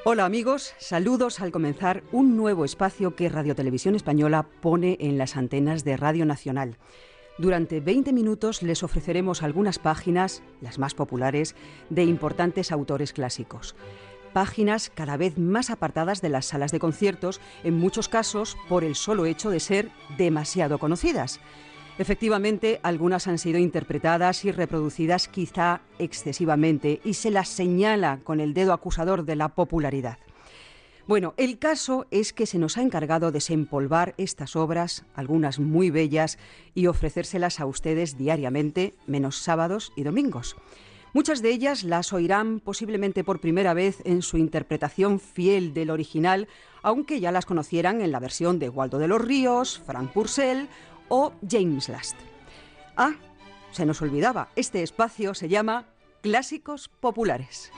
Hola amigos, saludos al comenzar un nuevo espacio que Radio Televisión Española pone en las antenas de Radio Nacional. Durante 20 minutos les ofreceremos algunas páginas, las más populares, de importantes autores clásicos. Páginas cada vez más apartadas de las salas de conciertos, en muchos casos por el solo hecho de ser demasiado conocidas. Efectivamente, algunas han sido interpretadas y reproducidas quizá excesivamente y se las señala con el dedo acusador de la popularidad. Bueno, el caso es que se nos ha encargado desempolvar estas obras, algunas muy bellas, y ofrecérselas a ustedes diariamente, menos sábados y domingos. Muchas de ellas las oirán posiblemente por primera vez en su interpretación fiel del original, aunque ya las conocieran en la versión de Waldo de los Ríos, Frank Purcell o James Last. Ah, se nos olvidaba, este espacio se llama Clásicos Populares.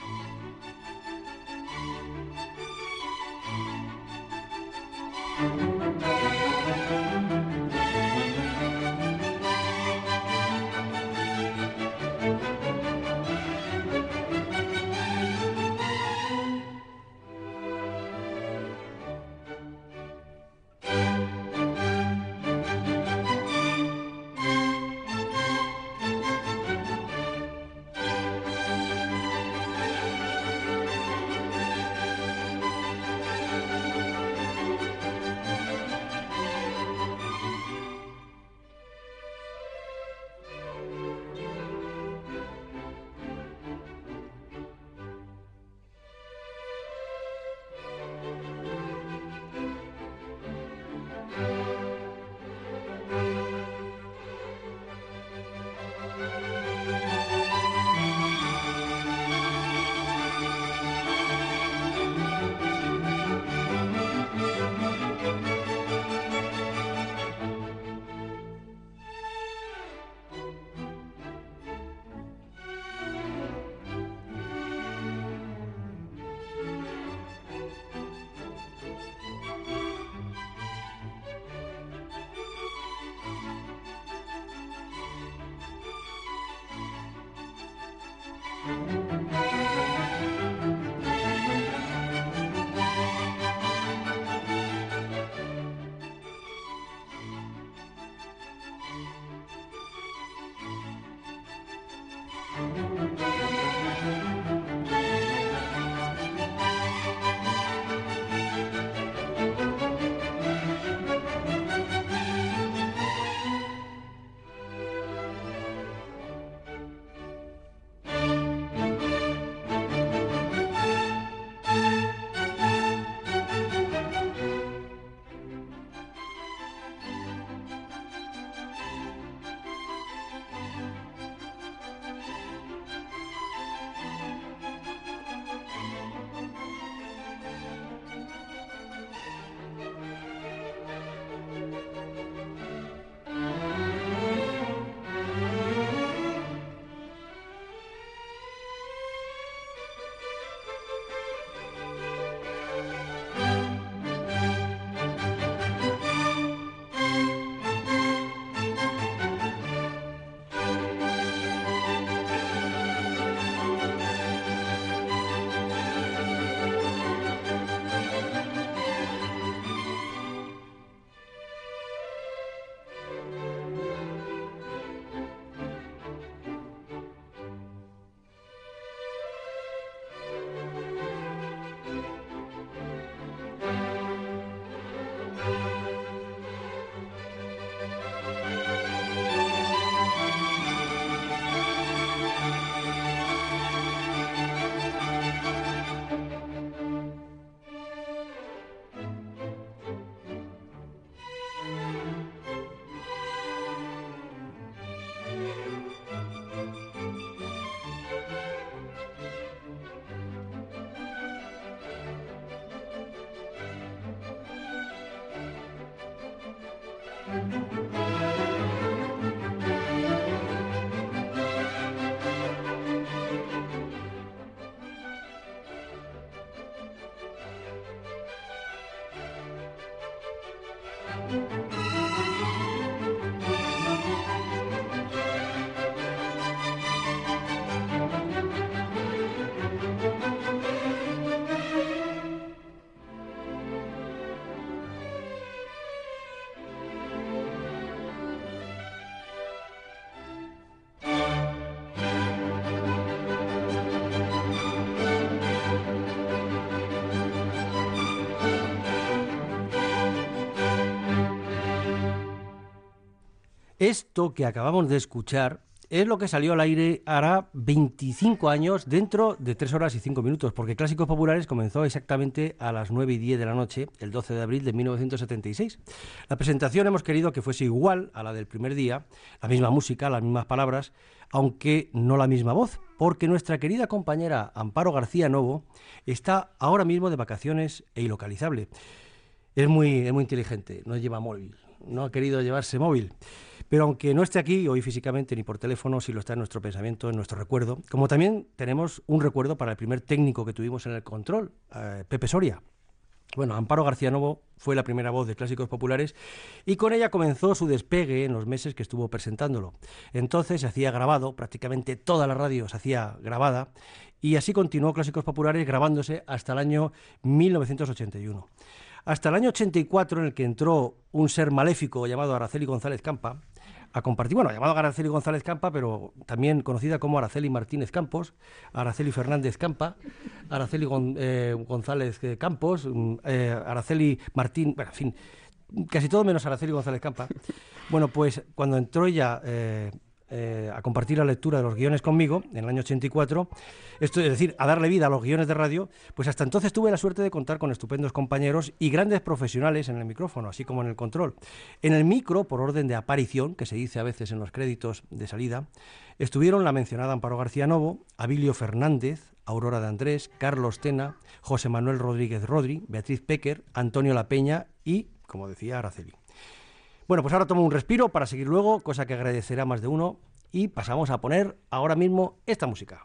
Esto que acabamos de escuchar es lo que salió al aire hará 25 años dentro de 3 horas y 5 minutos, porque Clásicos Populares comenzó exactamente a las 9 y 10 de la noche, el 12 de abril de 1976. La presentación hemos querido que fuese igual a la del primer día, la misma música, las mismas palabras, aunque no la misma voz, porque nuestra querida compañera Amparo García Novo está ahora mismo de vacaciones e ilocalizable. Es muy inteligente, no lleva móvil, no ha querido llevarse móvil. Pero aunque no esté aquí hoy físicamente ni por teléfono, sí lo está en nuestro pensamiento, en nuestro recuerdo. Como también tenemos un recuerdo para el primer técnico que tuvimos en el control, Pepe Soria. Bueno, Amparo García Novo fue la primera voz de Clásicos Populares y con ella comenzó su despegue en los meses que estuvo presentándolo. Entonces se hacía grabado, prácticamente toda la radio se hacía grabada y así continuó Clásicos Populares grabándose hasta el año 1981. Hasta el año 84, en el que entró un ser maléfico llamado Araceli González Campa, a compartir, llamado Araceli González Campa, pero también conocida como Araceli Martínez Campos, Araceli Fernández Campa, Araceli González Campos, Araceli Martín, bueno, en fin, casi todo menos Araceli González Campa. Bueno, pues cuando entró ella a compartir la lectura de los guiones conmigo, en el año 84, esto es decir, a darle vida a los guiones de radio, pues hasta entonces tuve la suerte de contar con estupendos compañeros y grandes profesionales en el micrófono, así como en el control. En el micro, por orden de aparición, que se dice a veces en los créditos de salida, estuvieron la mencionada Amparo García Novo, Abilio Fernández, Aurora de Andrés, Carlos Tena, José Manuel Rodríguez Rodri, Beatriz Pecker, Antonio La Peña y, como decía, Araceli. Bueno, pues ahora tomo un respiro para seguir luego, cosa que agradecerá más de uno, y pasamos a poner ahora mismo esta música.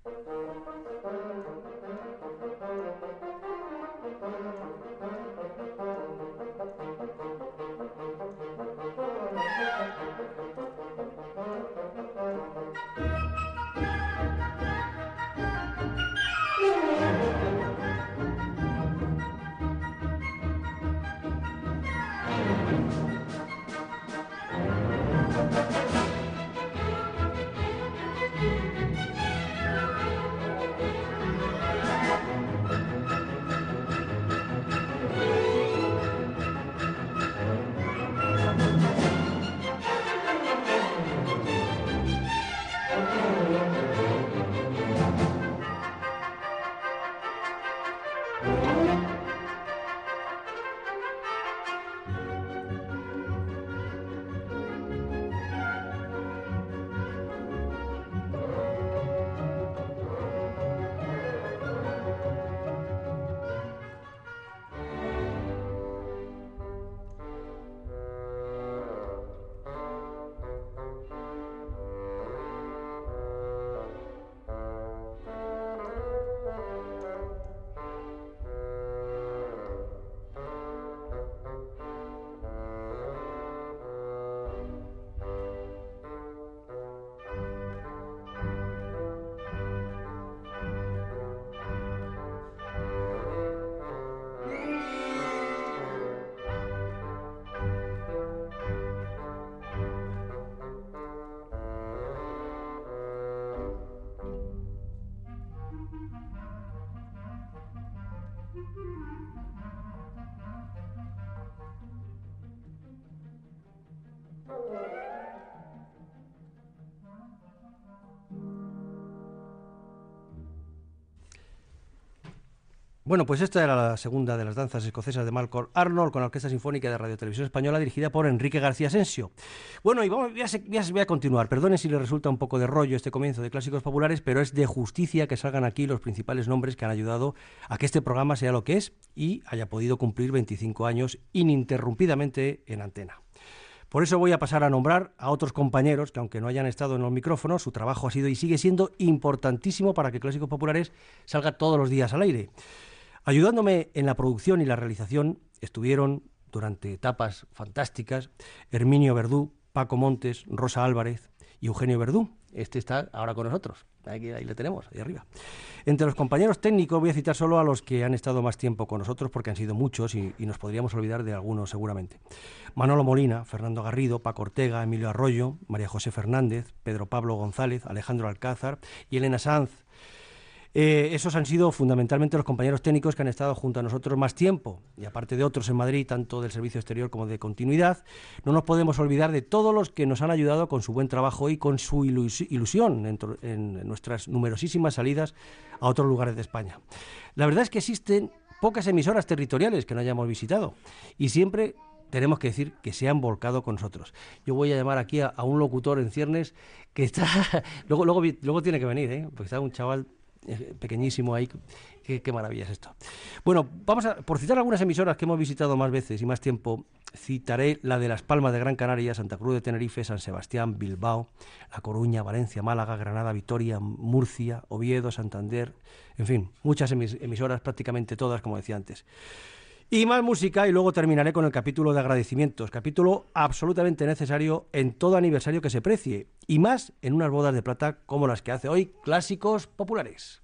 Bueno, pues esta era la segunda de las danzas escocesas de Malcolm Arnold con la Orquesta Sinfónica de Radio Televisión Española dirigida por Enrique García Asensio. Bueno, y voy a continuar. Perdonen si les resulta un poco de rollo este comienzo de Clásicos Populares, pero es de justicia que salgan aquí los principales nombres que han ayudado a que este programa sea lo que es y haya podido cumplir 25 años ininterrumpidamente en antena. Por eso voy a pasar a nombrar a otros compañeros que, aunque no hayan estado en los micrófonos, su trabajo ha sido y sigue siendo importantísimo para que Clásicos Populares salga todos los días al aire. Ayudándome en la producción y la realización estuvieron, durante etapas fantásticas, Herminio Verdú, Paco Montes, Rosa Álvarez y Eugenio Verdú. Este está ahora con nosotros, ahí le tenemos, ahí arriba. Entre los compañeros técnicos voy a citar solo a los que han estado más tiempo con nosotros, porque han sido muchos y nos podríamos olvidar de algunos seguramente. Manolo Molina, Fernando Garrido, Paco Ortega, Emilio Arroyo, María José Fernández, Pedro Pablo González, Alejandro Alcázar y Elena Sanz. Esos han sido fundamentalmente los compañeros técnicos que han estado junto a nosotros más tiempo, y aparte de otros en Madrid, tanto del servicio exterior como de continuidad. No nos podemos olvidar de todos los que nos han ayudado con su buen trabajo y con su ilusión en nuestras numerosísimas salidas a otros lugares de España. La verdad es que existen pocas emisoras territoriales que no hayamos visitado, y siempre tenemos que decir que se han volcado con nosotros. Yo voy a llamar aquí a un locutor en ciernes que está... luego tiene que venir, porque está un chaval pequeñísimo ahí. Qué maravilla es esto. Bueno, por citar algunas emisoras que hemos visitado más veces y más tiempo, citaré la de Las Palmas de Gran Canaria, Santa Cruz de Tenerife, San Sebastián, Bilbao, La Coruña, Valencia, Málaga, Granada, Vitoria, Murcia, Oviedo, Santander, en fin, muchas emisoras, prácticamente todas, como decía antes. Y más música, y luego terminaré con el capítulo de agradecimientos, capítulo absolutamente necesario en todo aniversario que se precie, y más en unas bodas de plata como las que hace hoy Clásicos Populares.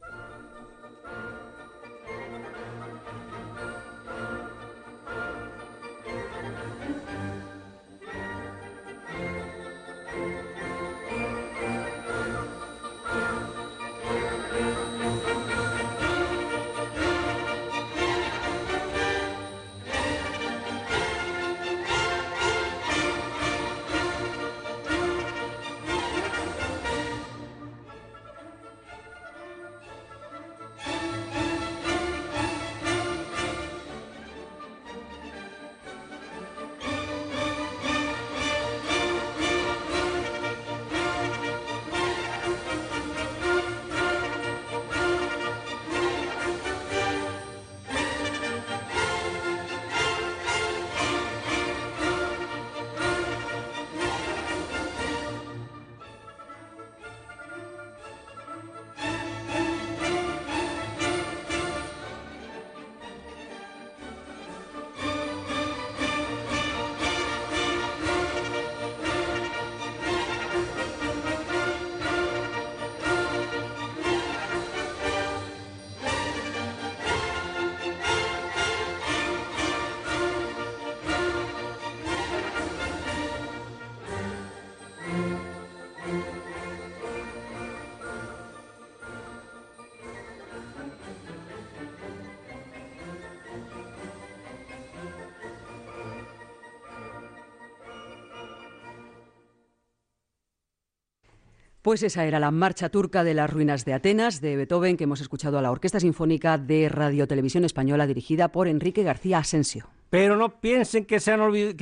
Pues esa era la marcha turca de las ruinas de Atenas, de Beethoven, que hemos escuchado a la Orquesta Sinfónica de Radio Televisión Española, dirigida por Enrique García Asensio. Pero no piensen que se han olvidado,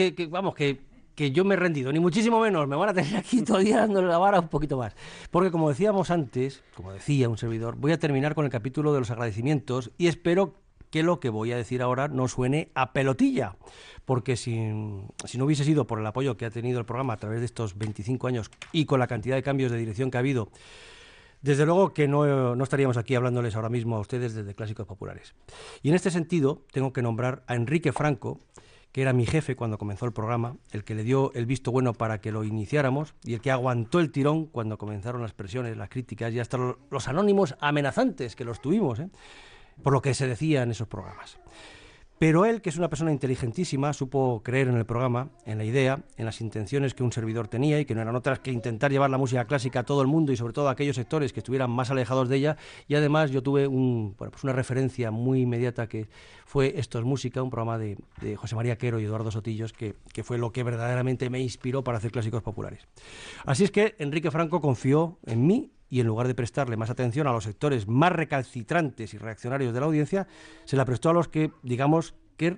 que yo me he rendido, ni muchísimo menos. Me van a tener aquí todavía dándole la vara un poquito más. Porque como decíamos antes, como decía un servidor, voy a terminar con el capítulo de los agradecimientos y espero que lo que voy a decir ahora no suene a pelotilla, porque si no hubiese sido por el apoyo que ha tenido el programa a través de estos 25 años y con la cantidad de cambios de dirección que ha habido, desde luego que no estaríamos aquí hablándoles ahora mismo a ustedes desde Clásicos Populares. Y en este sentido tengo que nombrar a Enrique Franco, que era mi jefe cuando comenzó el programa, el que le dio el visto bueno para que lo iniciáramos y el que aguantó el tirón cuando comenzaron las presiones, las críticas y hasta los anónimos amenazantes que los tuvimos, por lo que se decía en esos programas. Pero él, que es una persona inteligentísima, supo creer en el programa, en la idea, en las intenciones que un servidor tenía y que no eran otras que intentar llevar la música clásica a todo el mundo y sobre todo a aquellos sectores que estuvieran más alejados de ella. Y además yo tuve una referencia muy inmediata que fue Esto es Música, un programa de José María Quero y Eduardo Sotillos, que fue lo que verdaderamente me inspiró para hacer Clásicos Populares. Así es que Enrique Franco confió en mí y en lugar de prestarle más atención a los sectores más recalcitrantes y reaccionarios de la audiencia, se la prestó a los que, digamos que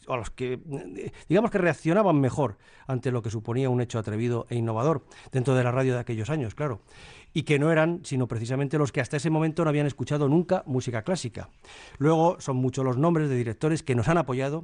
reaccionaban mejor ante lo que suponía un hecho atrevido e innovador dentro de la radio de aquellos años, claro, y que no eran sino precisamente los que hasta ese momento no habían escuchado nunca música clásica. Luego son muchos los nombres de directores que nos han apoyado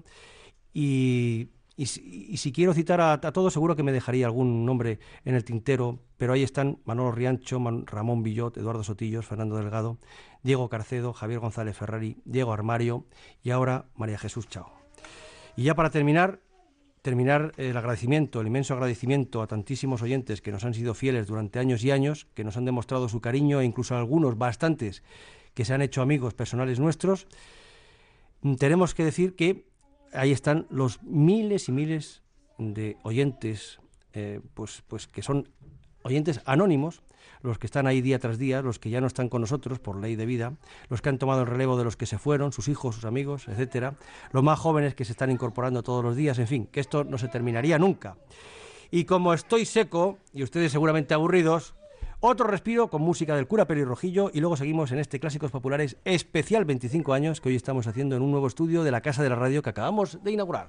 y si quiero citar a todos, seguro que me dejaría algún nombre en el tintero, pero ahí están Manolo Riancho, Ramón Villot, Eduardo Sotillos, Fernando Delgado, Diego Carcedo, Javier González Ferrari, Diego Armario y ahora María Jesús Chao. Y ya para terminar el agradecimiento, el inmenso agradecimiento a tantísimos oyentes que nos han sido fieles durante años y años, que nos han demostrado su cariño e incluso algunos, bastantes, que se han hecho amigos personales nuestros, tenemos que decir que ahí están los miles y miles de oyentes, pues que son oyentes anónimos, los que están ahí día tras día, los que ya no están con nosotros por ley de vida, los que han tomado el relevo de los que se fueron, sus hijos, sus amigos, etcétera, los más jóvenes que se están incorporando todos los días, en fin, que esto no se terminaría nunca. Y como estoy seco, y ustedes seguramente aburridos, otro respiro con música del cura Pelirrojillo y luego seguimos en este Clásicos Populares especial 25 años que hoy estamos haciendo en un nuevo estudio de la Casa de la Radio que acabamos de inaugurar.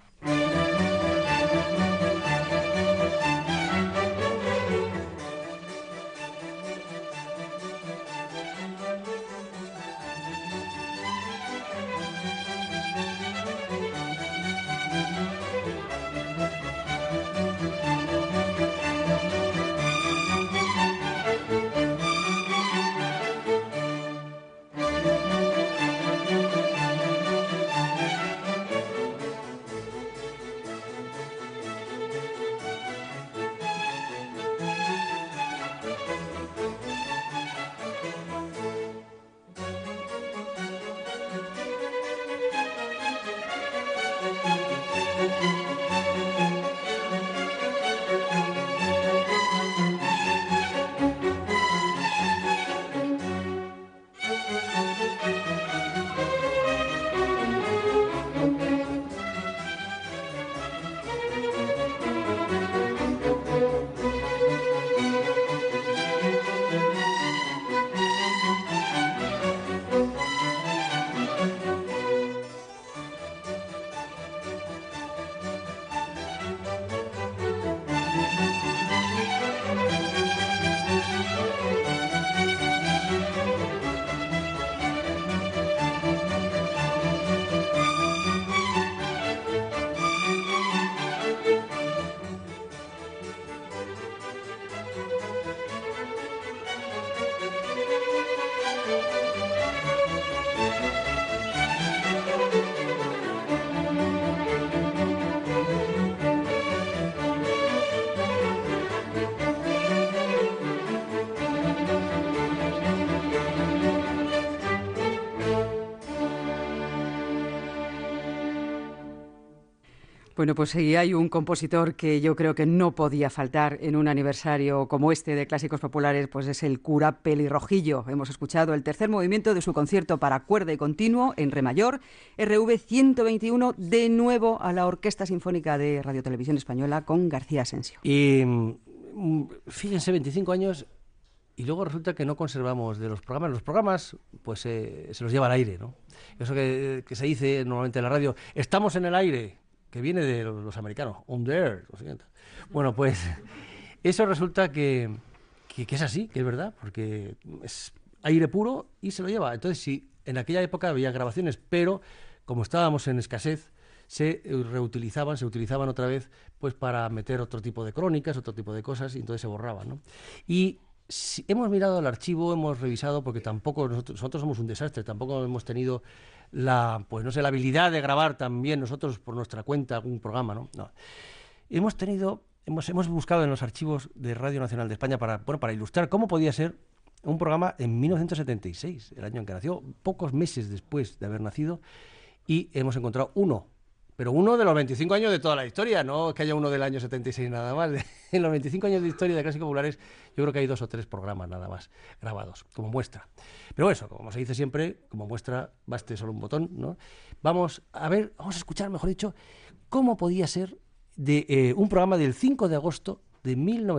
Bueno, pues sí, hay un compositor que yo creo que no podía faltar en un aniversario como este de Clásicos Populares, pues es el cura Pelirrojillo. Hemos escuchado el tercer movimiento de su concierto para cuerda y continuo en re mayor, RV 121, de nuevo a la Orquesta Sinfónica de Radio Televisión Española con García Asensio. Y fíjense, 25 años y luego resulta que no conservamos de los programas. Los programas, pues se los lleva al aire, ¿no? Eso que se dice normalmente en la radio, estamos en el aire, que viene de los americanos, on the air, lo siguiente. Bueno, pues eso resulta que es así, que es verdad, porque es aire puro y se lo lleva. Entonces, sí, en aquella época había grabaciones, pero como estábamos en escasez, se utilizaban otra vez pues para meter otro tipo de crónicas, otro tipo de cosas, y entonces se borraban, ¿no? Y si hemos mirado el archivo, hemos revisado, porque tampoco nosotros somos un desastre, tampoco hemos tenido la habilidad de grabar también nosotros por nuestra cuenta algún programa, ¿no? No. Hemos buscado en los archivos de Radio Nacional de España para ilustrar cómo podía ser un programa en 1976, el año en que nació, pocos meses después de haber nacido, y hemos encontrado uno, pero uno de los 25 años de toda la historia, no es que haya uno del año 76 nada más. En los 25 años de historia de Clásicos Populares, yo creo que hay 2 o 3 programas nada más grabados, como muestra. Pero eso, como se dice siempre, como muestra, baste solo un botón, ¿no? Vamos a escuchar, mejor dicho, cómo podía ser de un programa del 5 de agosto de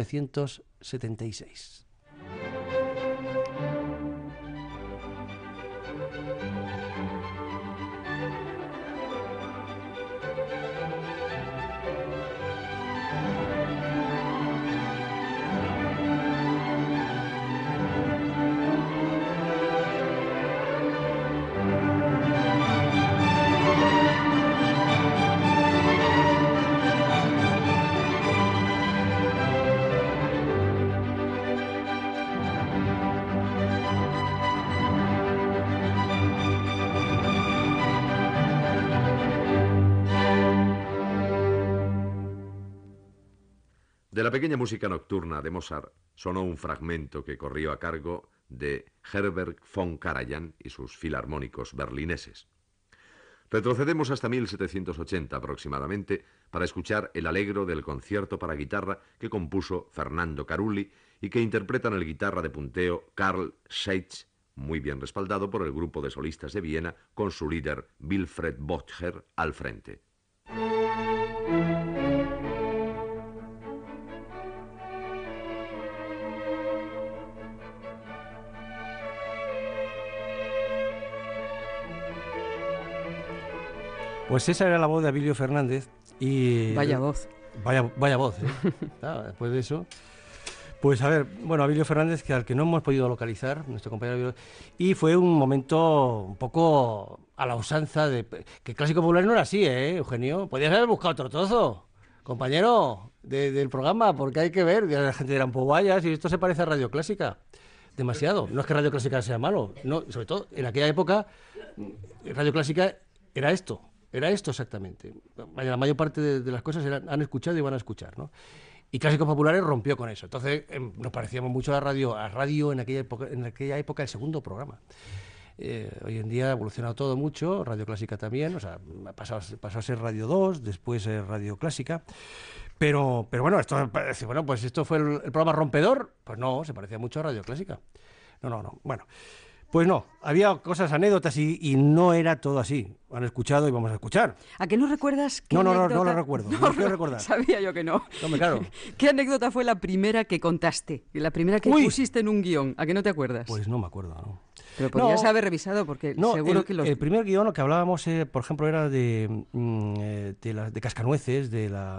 1976. De la pequeña música nocturna de Mozart sonó un fragmento que corrió a cargo de Herbert von Karajan y sus filarmónicos berlineses. Retrocedemos hasta 1780 aproximadamente para escuchar el allegro del concierto para guitarra que compuso Fernando Carulli y que interpretan el guitarra de punteo Karl Scheitz, muy bien respaldado por el grupo de solistas de Viena con su líder Wilfred Böttcher al frente. Pues esa era la voz de Abilio Fernández y... Vaya voz. Vaya voz, ¿eh? Después de eso... Pues a ver, bueno, Abilio Fernández, que al que no hemos podido localizar, nuestro compañero Abilio, y fue un momento un poco a la usanza de... Que Clásico Popular no era así, Eugenio? Podías haber buscado otro trozo, compañero, del programa, porque hay que ver, y la gente dirá, pues vaya, si esto se parece a Radio Clásica. Demasiado. No es que Radio Clásica sea malo, no, sobre todo en aquella época, Radio Clásica era esto exactamente. La mayor parte de las cosas han escuchado y van a escuchar, ¿no? Y Clásicos Populares rompió con eso. Entonces nos parecíamos mucho a radio en aquella época el segundo programa. Hoy en día ha evolucionado todo mucho, Radio Clásica también, o sea, pasó a ser Radio 2, después Radio Clásica. Pero bueno, pues esto fue el programa rompedor. Pues no, se parecía mucho a Radio Clásica. No. Bueno, pues no, había cosas, anécdotas y no era todo así. Han escuchado y vamos a escuchar. ¿A qué no recuerdas? No lo recuerdo. No quiero recordar. Sabía yo que no. Hombre, claro. ¿Qué anécdota fue la primera que contaste? La primera que pusiste en un guión. ¿A qué no te acuerdas? Pues no me acuerdo, ¿no? Pero podrías haber revisado porque seguro que el primer guión, lo que hablábamos, por ejemplo, era de Cascanueces,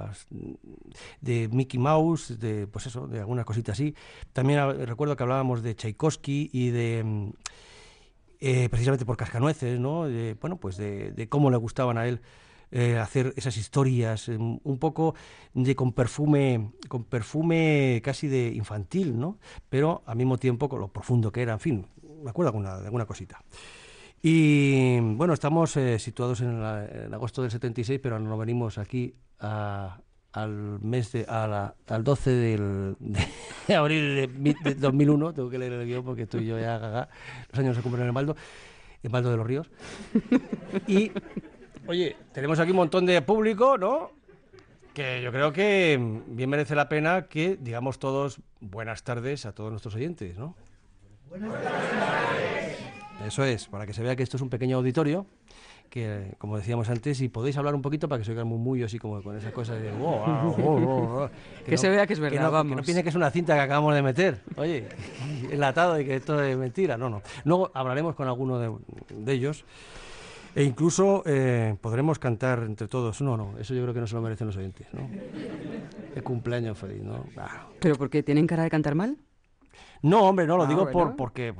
de Mickey Mouse, pues eso, de alguna cosita así. También recuerdo que hablábamos de Tchaikovsky y de... precisamente por Cascanueces, ¿no? De cómo le gustaban a él hacer esas historias, un poco con perfume casi de infantil, ¿no? Pero al mismo tiempo con lo profundo que era, en fin, me acuerdo de alguna cosita. Y bueno, estamos situados en agosto del 76, pero nos venimos aquí al 12 de abril de 2001, tengo que leer el guión porque estoy yo ya gaga, los años se cumplen en Baldo de los Ríos. Y, oye, tenemos aquí un montón de público, ¿no? Que yo creo que bien merece la pena que digamos todos buenas tardes a todos nuestros oyentes, ¿no? Buenas tardes. Eso es, para que se vea que esto es un pequeño auditorio, que como decíamos antes, y podéis hablar un poquito para que se oigan muy así como con esas cosas de que se vea que es verdad, vamos. Que no piense que es una cinta que acabamos de meter, oye, enlatado y que esto es mentira, no. Luego hablaremos con alguno de ellos e incluso podremos cantar entre todos. No, eso yo creo que no se lo merecen los oyentes, ¿no? El cumpleaños feliz, ¿no? ¿Pero por qué? ¿Tienen cara de cantar mal? No, hombre, no, lo digo bueno. porque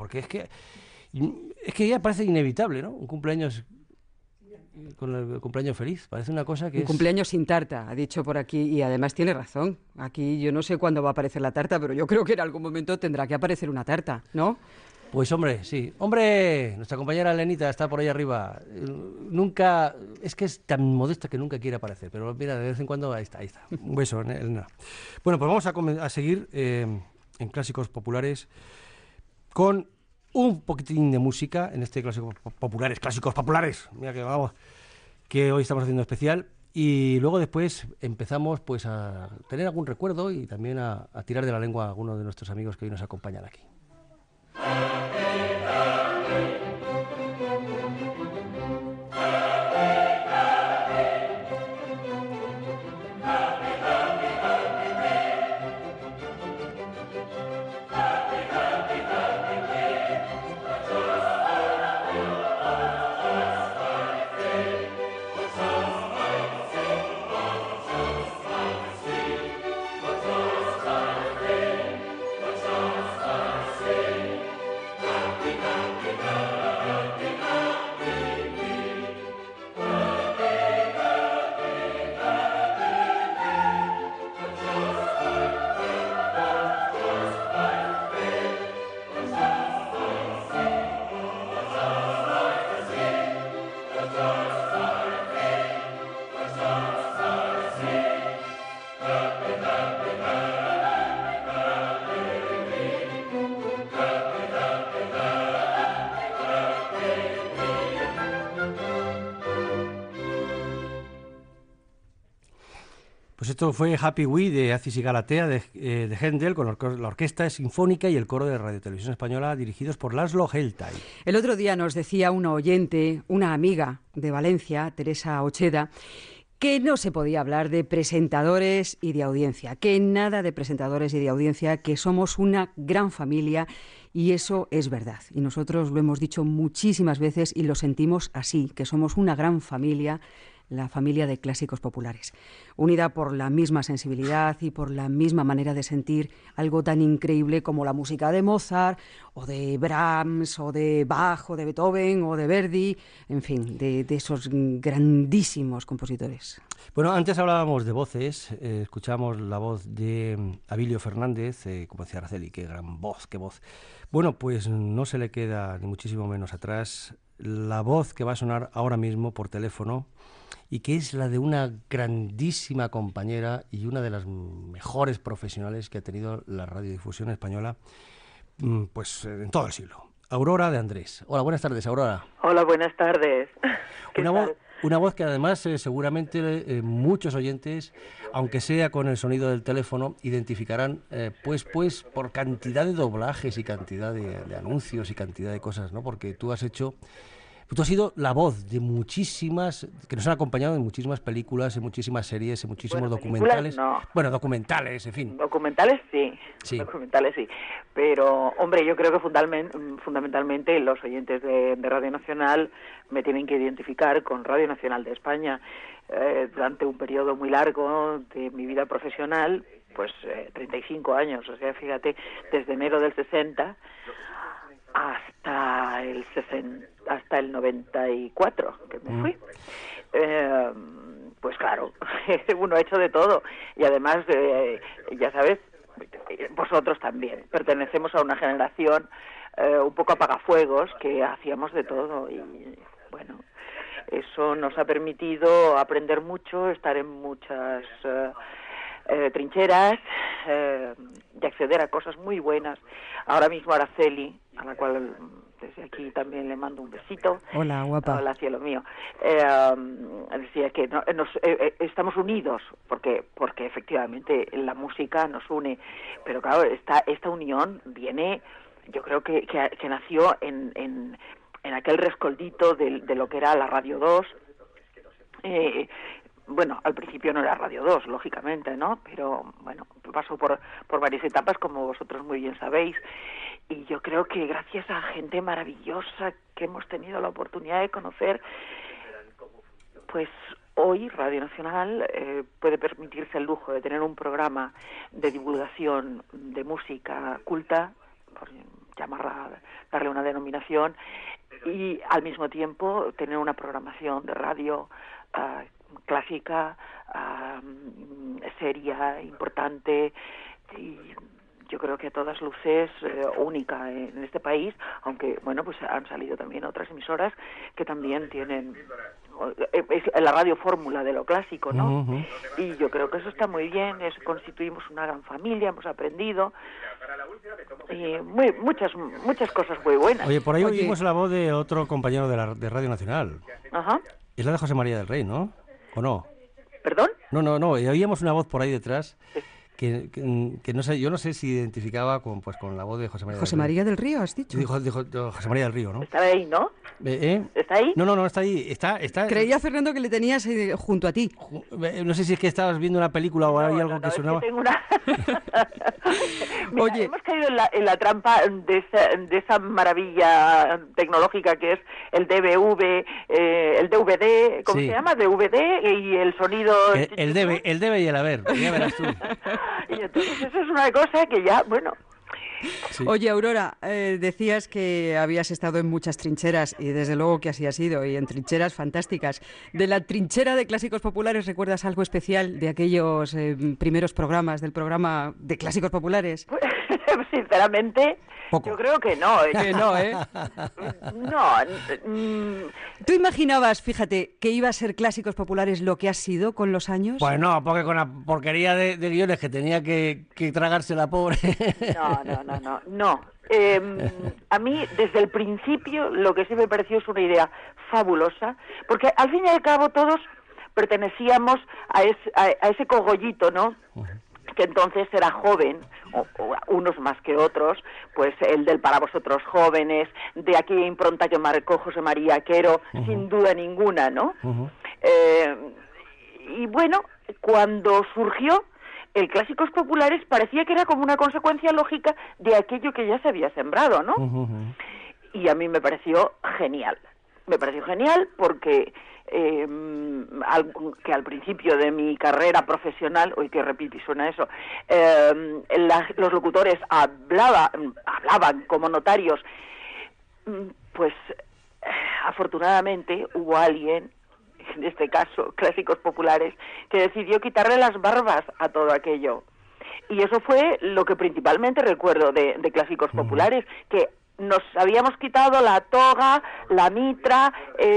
es que ya parece inevitable, ¿no? Un cumpleaños con el cumpleaños feliz, parece una cosa que un cumpleaños sin tarta, ha dicho por aquí, y además tiene razón. Aquí yo no sé cuándo va a aparecer la tarta, pero yo creo que en algún momento tendrá que aparecer una tarta, ¿no? Pues hombre, sí. Hombre, nuestra compañera Elenita está por ahí arriba. Nunca, es que es tan modesta que nunca quiere aparecer, pero mira, de vez en cuando ahí está. Un beso, Elena. Bueno, pues vamos a seguir en Clásicos Populares con un poquitín de música en este Clásicos Populares, mira que vamos, que hoy estamos haciendo especial, y luego después empezamos pues a tener algún recuerdo y también a tirar de la lengua a algunos de nuestros amigos que hoy nos acompañan aquí. Pues esto fue Happy Wee de Acis y Galatea de Händel, con la orquesta sinfónica y el coro de Radio Televisión Española, dirigidos por Laszlo Heltay. El otro día nos decía una oyente, una amiga de Valencia, Teresa Ocheda, que no se podía hablar de presentadores y de audiencia, que nada de presentadores y de audiencia, que somos una gran familia, y eso es verdad. Y nosotros lo hemos dicho muchísimas veces y lo sentimos así, que somos una gran familia, la familia de Clásicos Populares, unida por la misma sensibilidad y por la misma manera de sentir algo tan increíble como la música de Mozart, o de Brahms, o de Bach, o de Beethoven, o de Verdi, en fin, de esos grandísimos compositores. Bueno, antes hablábamos de voces, escuchamos la voz de Abilio Fernández, como decía Araceli, qué gran voz, qué voz. Bueno, pues no se le queda ni muchísimo menos atrás la voz que va a sonar ahora mismo por teléfono, y que es la de una grandísima compañera y una de las mejores profesionales que ha tenido la radiodifusión española, pues en todo el siglo. Aurora de Andrés. Hola, buenas tardes, Aurora. Hola, buenas tardes. Una voz que además seguramente muchos oyentes, aunque sea con el sonido del teléfono, identificarán pues por cantidad de doblajes y cantidad de anuncios y cantidad de cosas, ¿no? Porque tú has sido la voz de muchísimas, que nos han acompañado en muchísimas películas, en muchísimas series, en muchísimos documentales. No. Bueno, documentales, en fin. Documentales sí, documentales sí. Pero, hombre, yo creo que fundamentalmente los oyentes de Radio Nacional me tienen que identificar con Radio Nacional de España. Durante un periodo muy largo de mi vida profesional, pues 35 años, o sea, fíjate, desde enero del 60 hasta el 94 que me fui. Pues claro, uno ha hecho de todo, y además ya sabes, vosotros también pertenecemos a una generación un poco apagafuegos, que hacíamos de todo, y bueno, eso nos ha permitido aprender mucho, estar en muchas trincheras y acceder a cosas muy buenas. Ahora mismo Araceli, a la cual desde aquí también le mando un besito. Hola, guapa. Hola, cielo mío. Decía que estamos unidos, porque efectivamente la música nos une, pero claro, esta unión viene, yo creo que nació en aquel rescoldito de lo que era la Radio 2. Bueno, al principio no era Radio 2, lógicamente, ¿no? Pero, bueno, pasó por varias etapas, como vosotros muy bien sabéis. Y yo creo que gracias a gente maravillosa que hemos tenido la oportunidad de conocer, pues hoy Radio Nacional puede permitirse el lujo de tener un programa de divulgación de música culta, por darle una denominación, y al mismo tiempo tener una programación de radio clásica, seria, importante, y yo creo que a todas luces única en este país, aunque bueno, pues han salido también otras emisoras que también tienen la radio fórmula de lo clásico, ¿no? Uh-huh. Y yo creo que eso está muy bien, constituimos una gran familia, hemos aprendido y muchas cosas muy buenas. Oye, por ahí oímos la voz de otro compañero de Radio Nacional. Ajá. Es la de José María del Rey, ¿no? ¿O no? ¿Perdón? No, oíamos una voz por ahí detrás que no sé, yo no sé si identificaba con la voz de José María del Río. José María del Río, has dicho. Dijo José María del Río, ¿no? Está ahí, ¿no? ¿Está ahí? No, está ahí. Está. Creía, Fernando, que le tenías junto a ti. No sé si es que estabas viendo una película o hay algo que sonaba. Es que tengo una... Mira, oye, hemos caído en la trampa de esa maravilla tecnológica que es el DVD, ¿cómo se llama? DVD y el sonido... El debe y el haber, ya verás tú. Y entonces eso es una cosa que ya, bueno... Sí. Oye, Aurora, decías que habías estado en muchas trincheras, y desde luego que así ha sido, y en trincheras fantásticas. De la trinchera de Clásicos Populares, ¿recuerdas algo especial de aquellos primeros programas, del programa de Clásicos Populares? Sinceramente, poco. Yo creo que no. Que no, ¿eh? No. ¿Tú imaginabas, fíjate, que iba a ser Clásicos Populares lo que ha sido con los años? Pues no, porque con la porquería de guiones que tenía que tragarse la pobre... No. A mí, desde el principio, lo que sí me pareció es una idea fabulosa, porque al fin y al cabo todos pertenecíamos a ese cogollito, ¿no? Que entonces era joven, o unos más que otros, pues el del Para Vosotros Jóvenes, de aquella impronta que marcó José María Quero, sin duda ninguna, ¿no? Y bueno, cuando surgió el Clásicos Populares parecía que era como una consecuencia lógica de aquello que ya se había sembrado, ¿no? Y a mí me pareció genial. Me pareció genial porque que al principio de mi carrera profesional, uy, qué repiti suena eso, los locutores hablaban como notarios, pues afortunadamente hubo alguien, en este caso Clásicos Populares, que decidió quitarle las barbas a todo aquello. Y eso fue lo que principalmente recuerdo de Clásicos Populares, que nos habíamos quitado la toga, la mitra,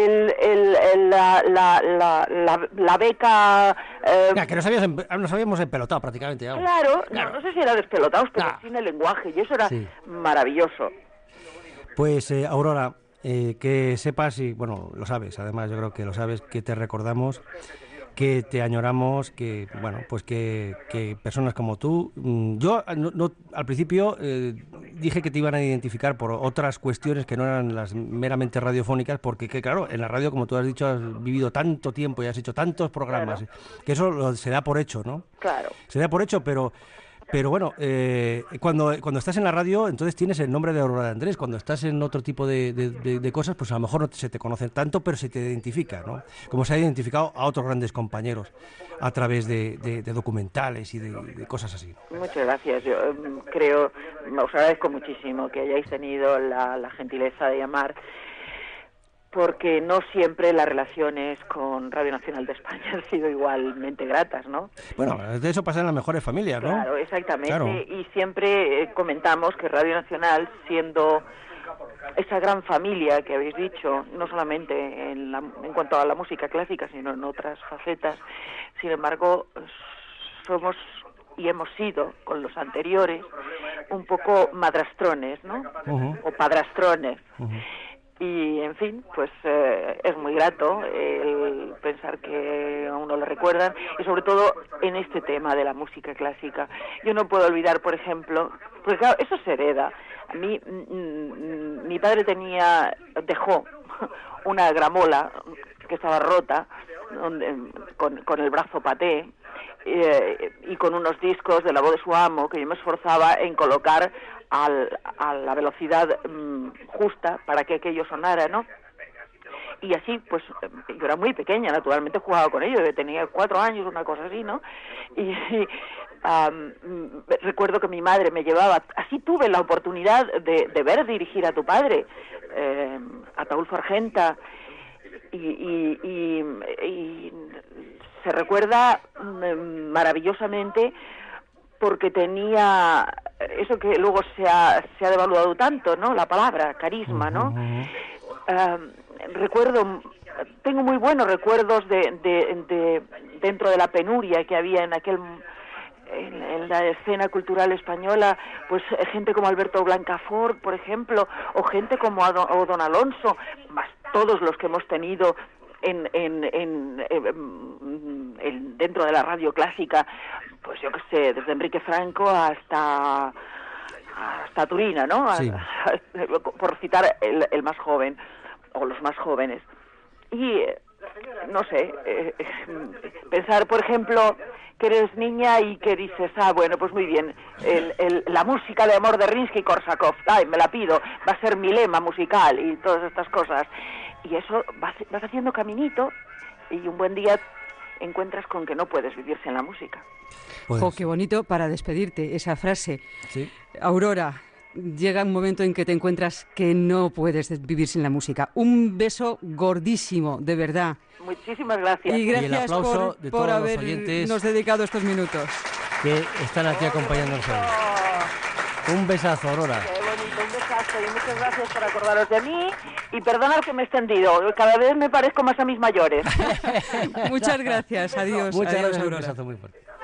la beca... Ya, que nos habíamos empelotado prácticamente. Claro. No sé si era despelotados, pero sin el lenguaje, y eso era maravilloso. Pues, Aurora, que sepas, y bueno, lo sabes, además yo creo que lo sabes, que te recordamos, que te añoramos, que bueno, pues que personas como tú, yo al principio dije que te iban a identificar por otras cuestiones que no eran las meramente radiofónicas, porque que claro, en la radio, como tú has dicho, has vivido tanto tiempo y has hecho tantos programas, que eso se da por hecho, ¿no? Claro. Se da por hecho, pero bueno, cuando estás en la radio, entonces tienes el nombre de Aurora de Andrés. Cuando estás en otro tipo de cosas, pues a lo mejor no se te conocen tanto, pero se te identifica, ¿no? Como se ha identificado a otros grandes compañeros a través de documentales y de cosas así. Muchas gracias. Yo creo, os agradezco muchísimo que hayáis tenido la gentileza de llamar, porque no siempre las relaciones con Radio Nacional de España han sido igualmente gratas, ¿no? Bueno, de eso pasa en las mejores familias, ¿no? Claro, exactamente. Claro. Y siempre comentamos que Radio Nacional, siendo esa gran familia que habéis dicho, no solamente en cuanto a la música clásica, sino en otras facetas, sin embargo, somos y hemos sido, con los anteriores, un poco madrastrones, ¿no? O padrastrones. Y, en fin, pues es muy grato el pensar que a uno le recuerdan, y sobre todo en este tema de la música clásica. Yo no puedo olvidar, por ejemplo, porque claro, eso se hereda. A mí, mi padre dejó una gramola que estaba rota, con el brazo paté, y con unos discos de la voz de su amo que yo me esforzaba en colocar a la velocidad justa para que aquello sonara, ¿no? Y así, pues, yo era muy pequeña, naturalmente jugaba con ello, tenía 4 años, una cosa así, ¿no? Y recuerdo que mi madre me llevaba, así tuve la oportunidad de ver dirigir a tu padre, a Ataúlfo Argenta, y se recuerda maravillosamente, porque tenía eso que luego se ha devaluado tanto, ¿no? La palabra, carisma, ¿no? Tengo muy buenos recuerdos de dentro de la penuria que había en la escena cultural española, pues gente como Alberto Blancafort, por ejemplo, o gente como Don Alonso, más todos los que hemos tenido dentro de la radio clásica, pues yo qué sé, desde Enrique Franco hasta Turina, ¿no? Sí. Por citar el más joven, o los más jóvenes. Y, no sé, pensar, por ejemplo, que eres niña y que dices, bueno, pues muy bien, la música de amor de Rimsky-Korsakov, me la pido, va a ser mi lema musical y todas estas cosas. Y eso vas haciendo caminito, y un buen día encuentras con que no puedes vivir sin la música. Pues... qué bonito para despedirte esa frase. Sí. Aurora, llega un momento en que te encuentras que no puedes vivir sin la música. Un beso gordísimo, de verdad. Muchísimas gracias. Y gracias y el aplauso de todos por los oyentes habernos dedicado estos minutos. Que están aquí acompañándonos hoy. Un besazo, Aurora. Qué bonito, un besazo, y muchas gracias por acordaros de mí, y perdonad que me he extendido, cada vez me parezco más a mis mayores. Muchas gracias, adiós. Muchas adiós, gracias, Aurora. un besazo muy fuerte.